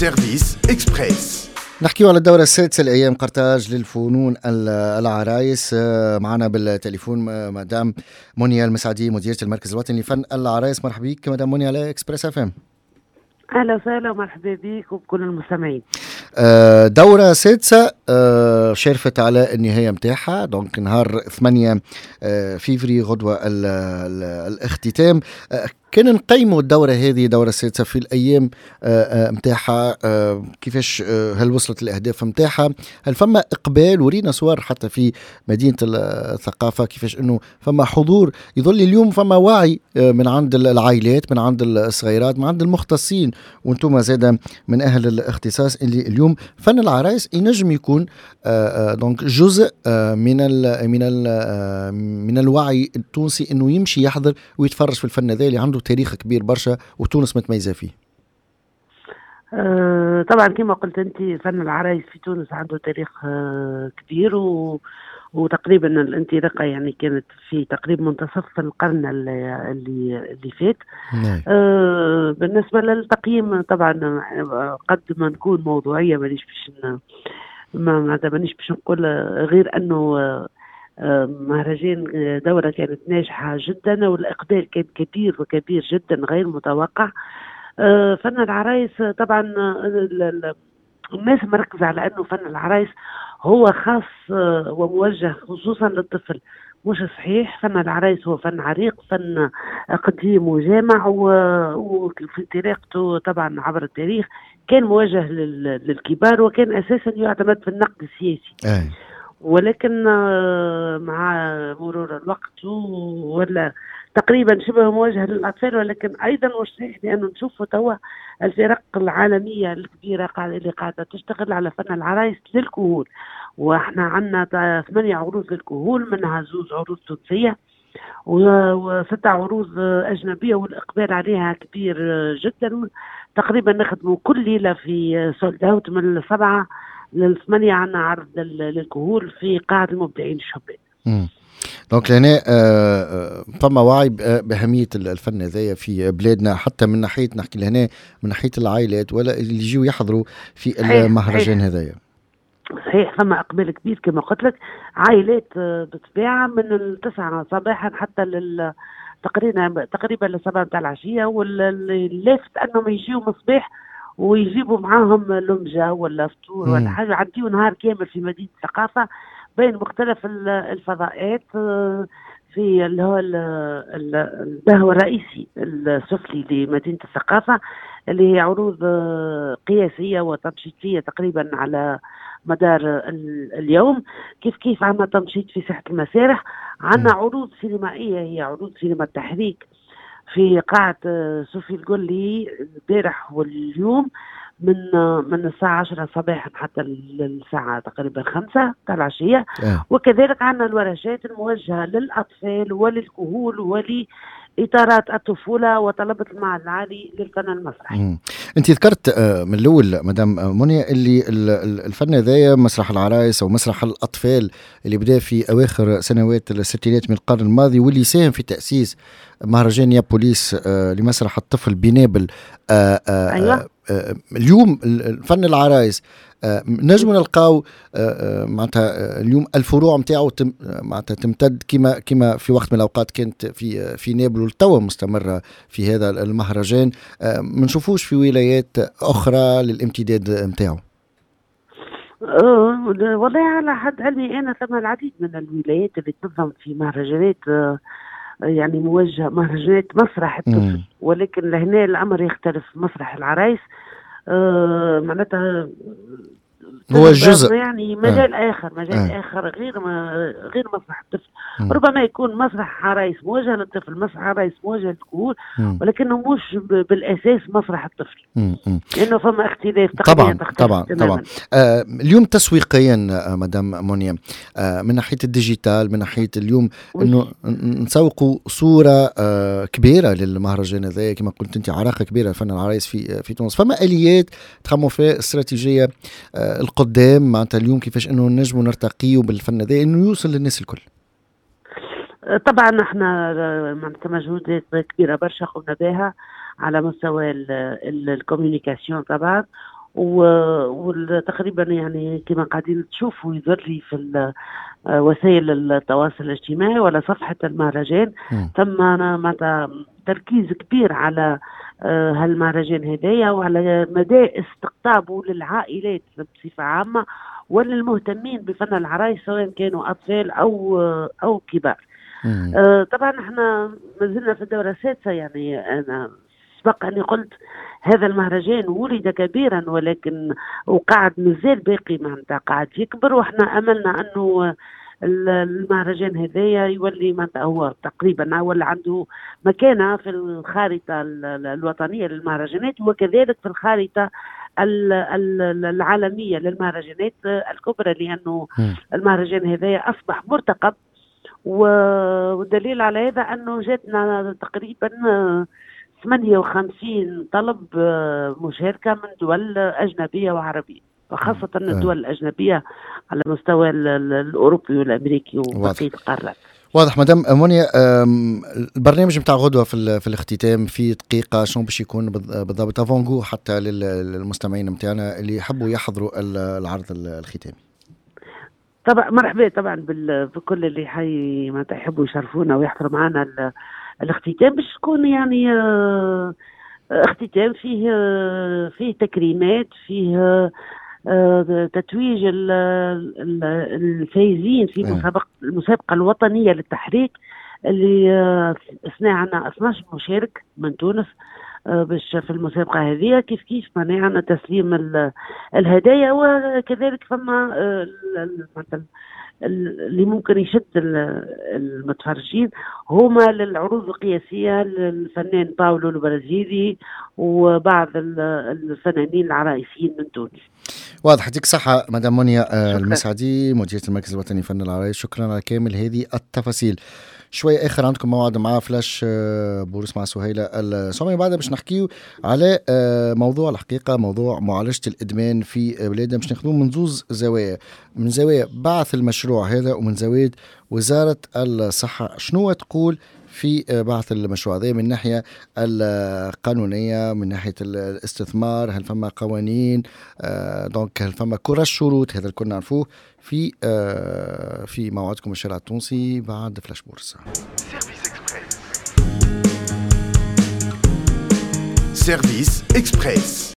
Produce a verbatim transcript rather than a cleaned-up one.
سيرفيس إكسبريس. نحكيو على الدورة السادسة لأيام قرطاج للفنون العرايس. معنا بالتليفون مدام منيا المسعدي مديرة المركز الوطني لفن العرايس. مرحبا بك مدام منيا على إكسبريس اف ام. اهلا وسهلا ومرحبا بك وبكل المستمعين. دورة سادسة شرفت على النهاية متاعها دونك نهار ثمانية فيفري غدوة الاختتام. كان نقيموا الدورة هذه دورة سادسة في الأيام متاعها كيفاش، هل وصلت الأهداف متاعها، هل فما إقبال؟ ورينا صور حتى في مدينة الثقافة كيفاش أنه فما حضور يظل اليوم، فما وعي من عند العائلات، من عند الصغيرات، من عند المختصين، وانتم زادا من أهل الاختصاص اللي اليوم فن العرايس ينجم يكون دونك جزء من ال من ال من الوعي التونسي انه يمشي يحضر ويتفرج في الفن هذا اللي عنده تاريخ كبير برشا وتونس متميزه فيه. أه طبعا كما قلت انت فن العرايس في تونس عنده تاريخ أه كبير و وتقريبا الانطلاقه يعني كانت في تقريبا منتصف القرن اللي اللي فات. أه بالنسبه للتقييم طبعا قد ما نكون موضوعيه مانيش باش ما مانيش باش نقول غير انه أه مهرجان دورة كانت ناجحة جدا والإقبال كان كبير وكبير جدا غير متوقع. أه فن العرايس طبعا الناس مركزة على أنه فن العرايس هو خاص وموجه خصوصا للطفل. مش صحيح، فن العرايس هو فن عريق، فن قديم وجامع، وفي طريقته طبعا عبر التاريخ كان موجه للكبار وكان أساسا يعتمد في النقد السياسي. أي. ولكن مع مرور الوقت ولا تقريبا شبه موجه للأطفال، ولكن أيضا مش صحيح لأنه نشوف توا الفرق العالمية الكبيرة اللي قاعدة تشتغل على فن العرايس للكهول، وإحنا عندنا ثمانية عروض للكهول، منها زوز عروض تونسية وستة عروض أجنبية، والإقبال عليها كبير جدا. تقريبا نخدموا كل ليلة في سولد اوت من السبعة للثمانية عنا عرض للكهول في قاعة المبدعين الشبان. دونك لهنا فما وعي بأهمية الفن هذايا في بلادنا، حتى من ناحية نحكي لهنا من ناحية العائلات ولا اللي يجيوا يحضروا في المهرجان هذايا. صحيح، فما إقبال كبير كما قلت لك، عائلات بطبيعة من التسعة صباحا حتى لل تقريبا تقريبا للسبعة متاع العشية، واللافت أنهم يجيوا مصباح ويجيبوا معاهم لمجة ولا فطور ولا حاجة، يعديوا نهار كامل في مدينة الثقافة بين مختلف الفضاءات في اللي هو القهوة الرئيسي السفلي لمدينة الثقافة، اللي هي عروض قياسية وتنشيطية تقريبا على مدار اليوم. كيف كيف عنا تنشيط في ساحة المسارح، عنا عروض سينمائية، هي عروض سينما التحريك في قاعة سوفي القلي البارح واليوم من من الساعة عشرة صباحا حتى الساعة تقريبا خمسة تاع العشية. وكذلك عندنا الورشات الموجهة للأطفال وللكهول ولإطارات الطفولة وطلبة المعهد العالي للفن المسرحي. أنت ذكرت من الأول مدام منيا اللي الفن ذايا مسرح العرايس أو مسرح الأطفال اللي بدأ في أواخر سنوات الستينات من القرن الماضي، واللي ساهم في تأسيس مهرجان يابوليس لمسرح الطفل بنابل. أيوة. اليوم الفن العرايس نجم نلقاو معناتها اليوم الفروع نتاعو معناتها تمتد كما كما في وقت من الاوقات كانت في في نابل والتوا مستمره في هذا المهرجان، ما نشوفوش في ولايات اخرى للامتداد نتاعو. أه والله على حد علمي انا ثم العديد من الولايات اللي تنظم في مهرجانات يعني موجهه مهرجانات مسرح الطفل، ولكن لهنا الامر يختلف. مسرح العرايس آه معناتها هو الجزء يعني مجال آه. آخر مجال آه. آخر غير ما غير مسرح الطفل. م. ربما يكون مسرح عرايس موجه للطفل، مسرح عرايس موجه للكهول، ولكنه مش بالأساس مسرح الطفل، لأنه فما اختلاف. طبعا طبعا طبعا. آه اليوم تسويقيا آه مدام منيا، آه من ناحية الديجيتال، من ناحية اليوم إنه نسوقوا صورة آه كبيرة للمهرجان هذا، كما قلت أنت عراقة كبيرة فن العرايس في في تونس. فما آليات تخموا في استراتيجية آه القدام معناتها اليوم كيفاش انه نجموا نرتقيوا بالفن ذا انه يوصل للناس الكل؟ طبعا احنا معناتها مجهودات كبيره برشا قمنا بها على مستوى الكوميونيكاسيون طبعا، وتقريبا يعني كما قاعدين تشوفوا يظهر في وسائل التواصل الاجتماعي ولا صفحة المهرجان ثم معناتها تركيز كبير على هالمهرجان هدايا وعلى مدى استقطابه للعائلات بصفة عامة وللمهتمين بفن العرايس سواء كانوا أطفال أو أو كبار. آه طبعا احنا ما زلنا في الدورة السادسة، يعني أنا سبق أني قلت هذا المهرجان ولد كبيرا ولكن وقاعد مازال باقي معناتها قاعد يكبر، واحنا أملنا أنه المهرجان هذايا يولي معناتها هو تقريبا ولا عنده مكانة في الخارطة الوطنية للمهرجانات وكذلك في الخارطة العالمية للمهرجانات الكبرى، لأنه المهرجان هذايا أصبح مرتقب. والدليل على هذا أنه جاتنا تقريبا ثمانية وخمسين طلب مشاركة من دول أجنبية وعربية، وخاصة الدول الأجنبية على مستوى الأوروبي والأمريكي وبقية القارات. واضح. مدام مونيا، البرنامج متاع غدوة في, في الاختتام في دقيقة شنو باش يكون بالضبط افونغو حتى للمستمعين متاعنا اللي يحبوا يحضروا العرض الختامي؟ طبعا مرحبا طبعا بكل اللي حي ما يحبوا يشرفونا ويحضروا معنا الاختتام، باش تكون يعني اختتام فيه فيه تكريمات، فيه تتويج الفايزين في مسابقة المسابقة الوطنية للتحريك اللي اثناء عنا اثني عشر مشارك من تونس باش في المسابقة هذه كيف كيف منعنا تسليم الهدايا، وكذلك فما اللي ممكن يشد المتفرجين هما للعروض القياسية للفنان باولو البرازيلي وبعض الفنانين العرايسيين من تونس. واضح. يعطيك الصحة مدام مونيا المسعدي مديرة المركز الوطني لفن العرايس، شكرا على كامل هذه التفاصيل. شوي آخر عندكم موعد مع فلاش بورس مع سهيلة السومي، بعدها باش نحكيو على موضوع الحقيقة موضوع معالجة الإدمان في بلادنا، باش ناخذوه من زوز زوايا، من زوايا بعث المشروع هذا ومن زوايا وزارة الصحة شنو تقول في بعث المشروع هذا من الناحية القانونية، من ناحية الاستثمار، هل فما قوانين دونك هل فما كرة الشروط، هذا الكل نعرفوه في في موعدكم الشارع التونسي بعد فلاش بورصة. سيرفيس إكسبريس.